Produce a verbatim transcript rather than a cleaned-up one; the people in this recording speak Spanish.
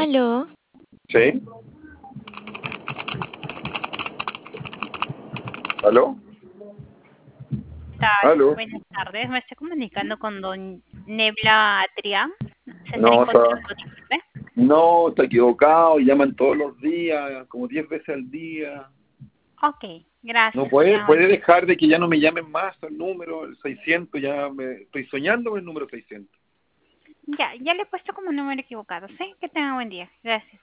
Aló. ¿Sí? ¿Aló? ¿Qué tal? ¿Aló? Buenas tardes. Me estoy comunicando con don Nebla Atria. ¿Se No, o encuentra sea, disponible? no, está equivocado, llaman todos los días, como diez veces al día. Ok, No gracias. Que puede, tenga buen puede día. dejar de que ya no me llamen más el número, el seiscientos, ya me estoy soñando con el número seiscientos. Ya, ya le he puesto como número equivocado, ¿sí? Que tenga buen día. Gracias.